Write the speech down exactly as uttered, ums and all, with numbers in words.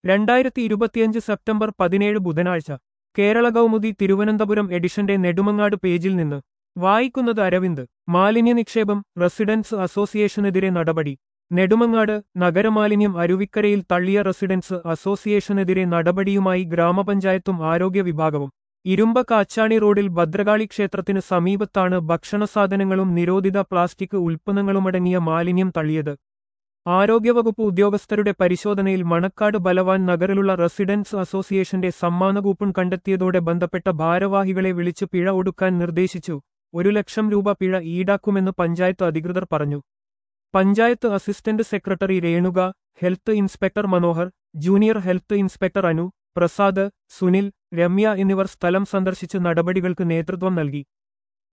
രണ്ടായിരത്തി ഇരുപത്തിയഞ്ച് സെപ്റ്റംബർ പതിനേഴ് ബുധനാഴ്ച കേരള കൗമുദി തിരുവനന്തപുരം എഡിഷന്റെ നെടുമങ്ങാട് പേജിൽ നിന്ന് വായിക്കുന്നത് അരവിന്ദ്. മാലിന്യ നിക്ഷേപം റെസിഡൻസ് അസോസിയേഷനെതിരെ നടപടി. നെടുമങ്ങാട്. നഗരമാലിന്യം അരുവിക്കരയിൽ തള്ളിയ റെസിഡൻസ് അസോസിയേഷനെതിരെ നടപടിയുമായി ഗ്രാമപഞ്ചായത്തും ആരോഗ്യ വിഭാഗവും. ഇരുമ്പ കാച്ചാണി റോഡിൽ ഭദ്രകാളി ക്ഷേത്രത്തിന് സമീപത്താണ് ഭക്ഷണസാധനങ്ങളും നിരോധിത പ്ലാസ്റ്റിക് ഉൽപ്പന്നങ്ങളുമടങ്ങിയ മാലിന്യം തള്ളിയത്. ആരോഗ്യവകുപ്പ് ഉദ്യോഗസ്ഥരുടെ പരിശോധനയിൽ മണക്കാട് ബലവാൻ നഗറിലുള്ള റെസിഡൻസ് അസോസിയേഷന്റെ സമ്മാന കൂപ്പൺ കണ്ടെത്തിയതോടെ ബന്ധപ്പെട്ട ഭാരവാഹികളെ വിളിച്ച് പിഴ ഒടുക്കാൻ നിർദ്ദേശിച്ചു. ഒരു ലക്ഷം രൂപ പിഴ ഈടാക്കുമെന്ന് പഞ്ചായത്ത് അധികൃതർ പറഞ്ഞു. Panchayat assistant secretary Renuka, health inspector Manohar, junior health inspector Anu, Prasad, Sunil, Ramya എന്നിവർ സ്ഥലം സന്ദർശിച്ച് നടപടികൾക്ക് നേതൃത്വം നൽകി.